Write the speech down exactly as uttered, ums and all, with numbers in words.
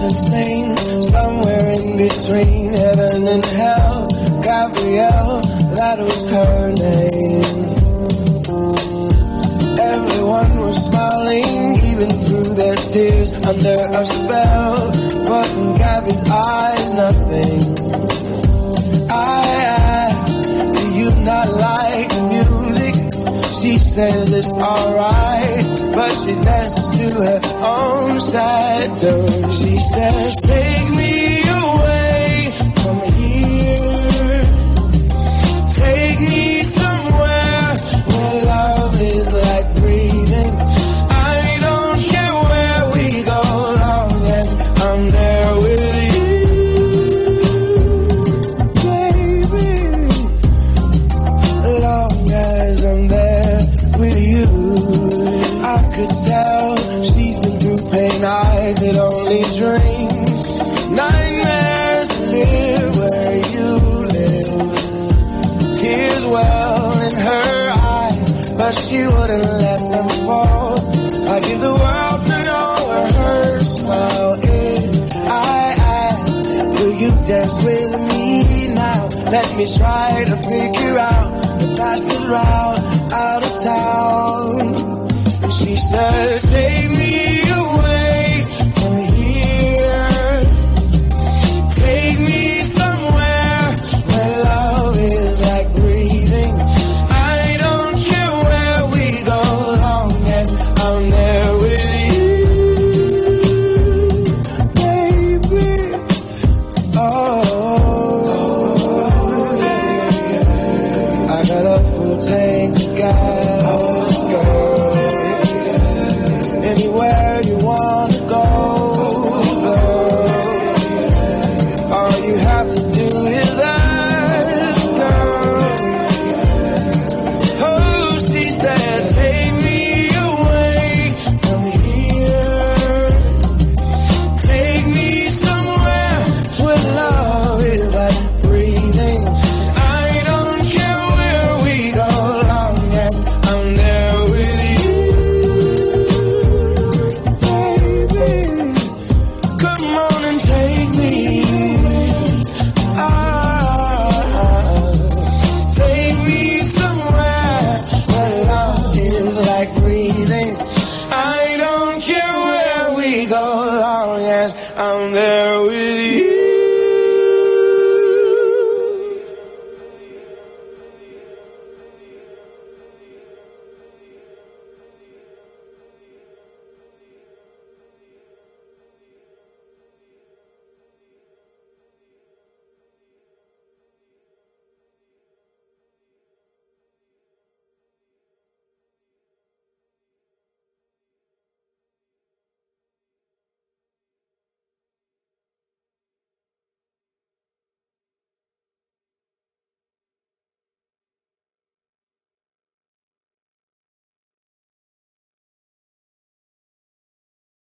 insane. Somewhere in between heaven and hell. Gabrielle, that was her name. Everyone was smiling, even through their tears, under a spell. But in Gabby's eyes, nothing. I asked, do you not like music? She said it's alright, but she dances to her own sad tune. She says, take me away from here. Take me somewhere where love is like breathing. I don't care where we go, long as I'm there with you, baby. Long as I'm there with you. I could tell she's been through pain I could only dream. Nightmares to live where you live. Tears well in her eyes, but she wouldn't let them fall. I give the world to know where her smile is. I ask, will you dance with me now? Let me try to figure out the fastest route out of town. And she said, take me away from here. Take me somewhere where love is like breathing. I don't care where we go, long as I'm there with you, baby. Oh.